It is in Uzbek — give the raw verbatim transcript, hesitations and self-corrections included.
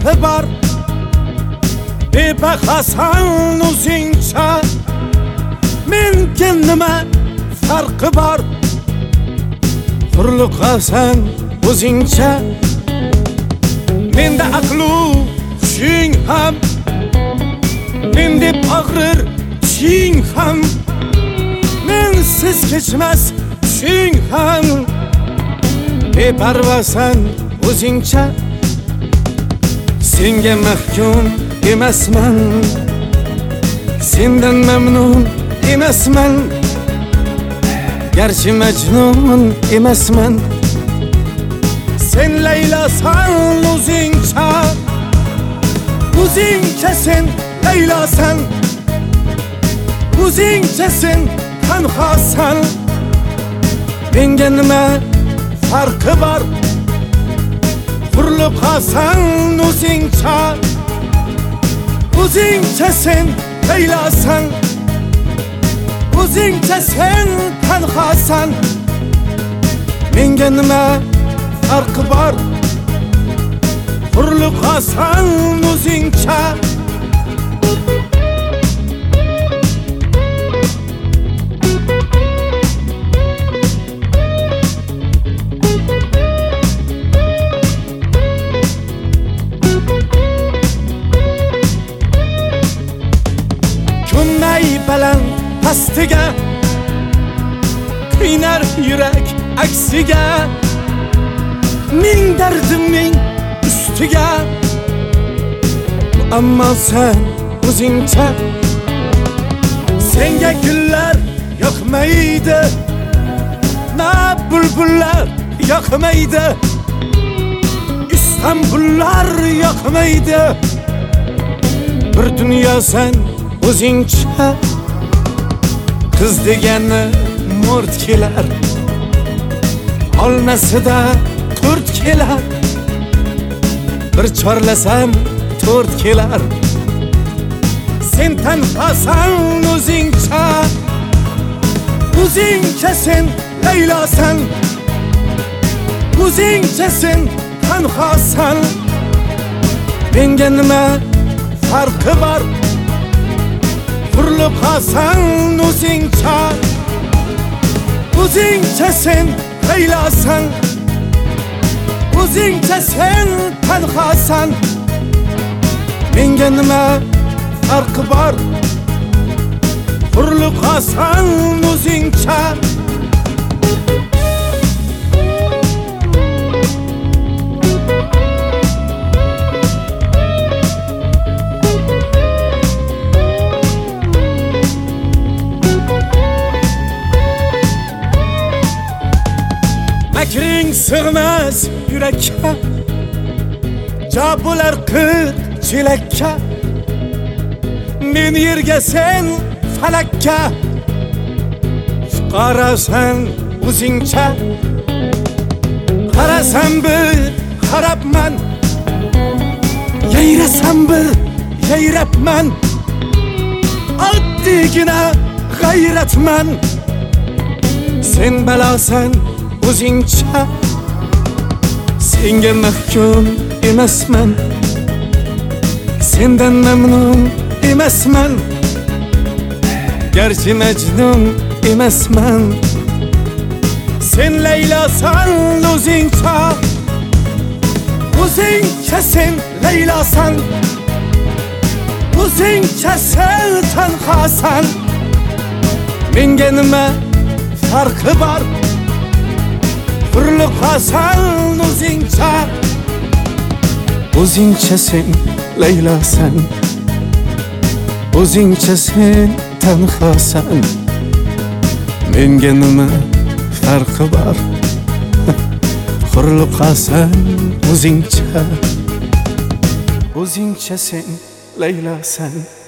farqi bor, bebahosan o'zingcha. Menga nima farqi bor, hurliqasan o'zingcha. Menda aqlu hushing ham, menda og'rir tishing ham, mensiz kechmas tushing ham. Beparvosan o'zingcha, senga mahkum emasman, sendan mamnun emasman, garchi majnun emasman. Sen Laylosan o'zingcha, o'zingcha sen Laylosan, o'zingcha sen tanhosan. Menga nima farqi bor, hurliqasan o'zingcha, o'zingcha sen Laylosan, o'zingcha sen tanhosan. Menga nima farqi bor, hurliqasan o'zingcha. Kunay baland pastiga, kuynar yurak aksiga, ming dardimning ustiga. Ammo sen o'zingcha, senga gullar yoqmaydi, na bulbullar yoqmaydi, Istanbullar yoqmaydi. Bir dunyo sen o'zingcha, qiz degani mo'rt kelar, olmasida to'rt kelar, bir chorlasam to'rt kelar. Sen tanhosan o'zingcha, o'zingcha sen Laylosan, o'zingcha sen tanhosan. Menga nima farqi bor, hurliqasan o'zingcha, o'zingcha sen Laylosan, o'zingcha sen tanhosan. Menga nima farqi bor, hurliqasan o'zingcha. Makring sig'mas yurakka, javob bo'lar qirq chelakka. Men yerga sen falakka, fuqarosan o'zingcha. Qarasam bir qarabman, yayrasam bir yayrabman. Oddiygina g'ayratman. Sen balosan o'zingcha, senga mahkum emasman, sendan mamnun emasman, garchi majnun emasman. Sen Laylosan o'zingcha, o'zingcha sen Laylosan, o'zingcha sen tanhosan. Menga nima farqi bor, hurliqasan o'zingcha, o'zingcha sen Laylosan, o'zingcha sen tanhosan. Menga nima farqi bor, hurliqasan o'zingcha, o'zingcha sen Laylosan.